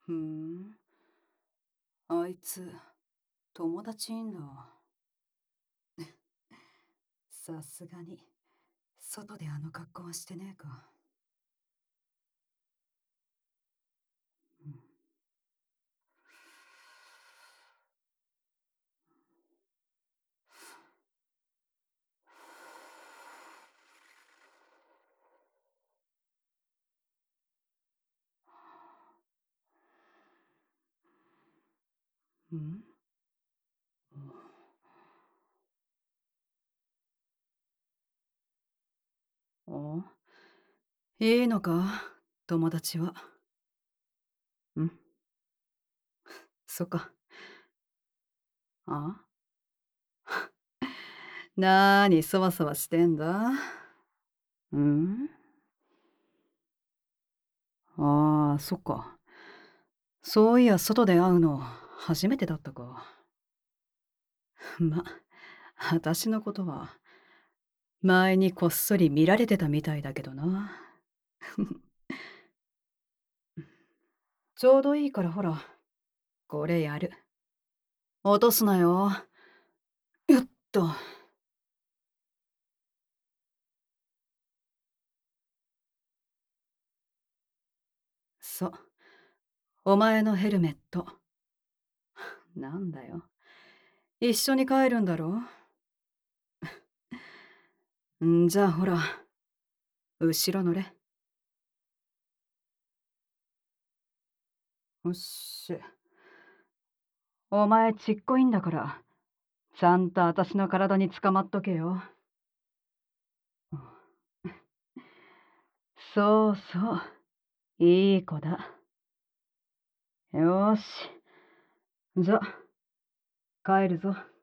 ふん。あいつ、友達いんだ。さすがに、外であの格好はしてねえか。うん。うん？おいいのか、友達は。ん？そっか。あ？なに、そわそわしてんだ？うん？ああ、そっか。そういや、外で会うの初めてだったか。ま、私のことは、前にこっそり見られてたみたいだけどな。ちょうどいいからほら、これやる。落とすなよ。よっと。そう。お前のヘルメット。なんだよ。一緒に帰るんだろ？んじゃあほら、後ろ乗れ。おっし。お前ちっこいんだから、ちゃんと私の体に捕まっとけよ。そうそう。いい子だ。よーし。じゃ、帰るぞ。